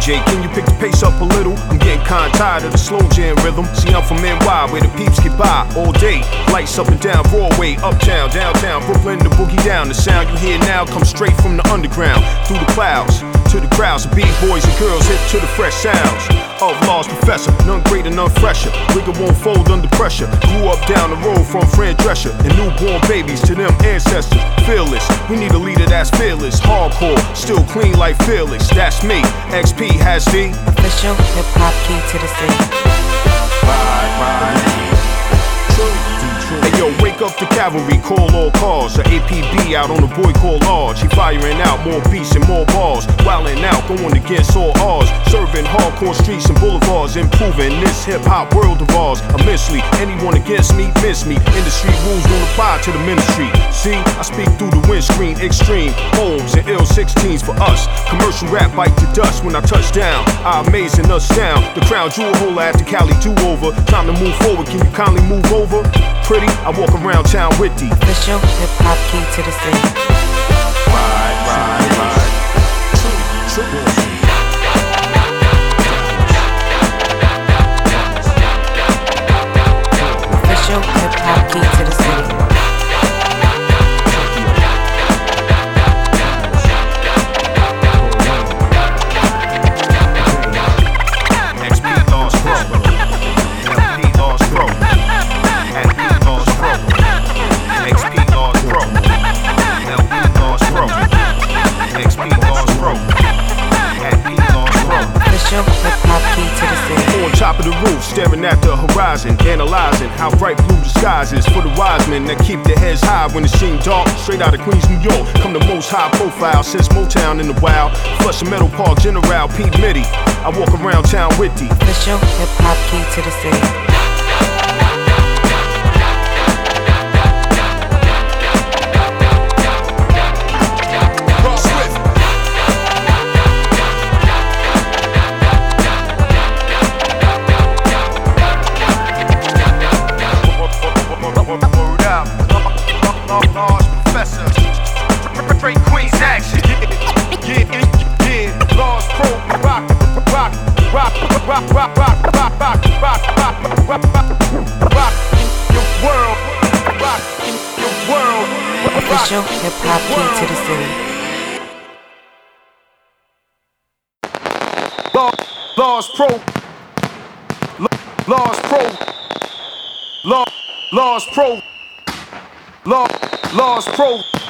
DJ, can you pick the pace up a little? I'm getting kinda tired of the slow jam rhythm. See, I'm from NY, where the peeps get by all day. Lights up and down Broadway, uptown, downtown, Brooklyn, the boogie down. The sound you hear now comes straight from the underground, through the clouds, to the crowds of B-boys and girls hip to the fresh sounds of Lost Professor. None greater, none fresher. Wigger won't fold under pressure. Grew up down the road from Fran Drescher and newborn babies to them ancestors. Fearless, we need a leader that's fearless. Hardcore, still clean like Fearless. That's me. XP has the official hip-hop key to the city. Hey yo, wake up the cavalry, call all cars. A APB out on a boy called Large. He firing out more beats and more bars. Wildin' out, going against all odds. Serving hardcore streets and boulevards. Improving this hip-hop world of ours immensely. Anyone against me, miss me. Industry rules don't apply to the ministry. See, I speak through the windscreen. Extreme homes and ill 16s for us. Commercial rap bite to dust when I touch down. I amazing us down. The crown jewel holder at the Cali do-over. Time to move forward, can you kindly move over? Pretty, I walk around town with the official hip-hop key to the city. Official hip-hop key to the city. Top of the roof, staring at the horizon, analyzing how bright blue the skies is for the wise men that keep their heads high when it seems dark. Straight out of Queens, New York, come the most high profile since Motown in the wild. Flushing Meadow Park, General Pete Mitty. I walk around town with the official hip-hop key to the city. Official hip-hop key to the city. Laws Pro. Laws Pro. Laws Pro. Laws Pro.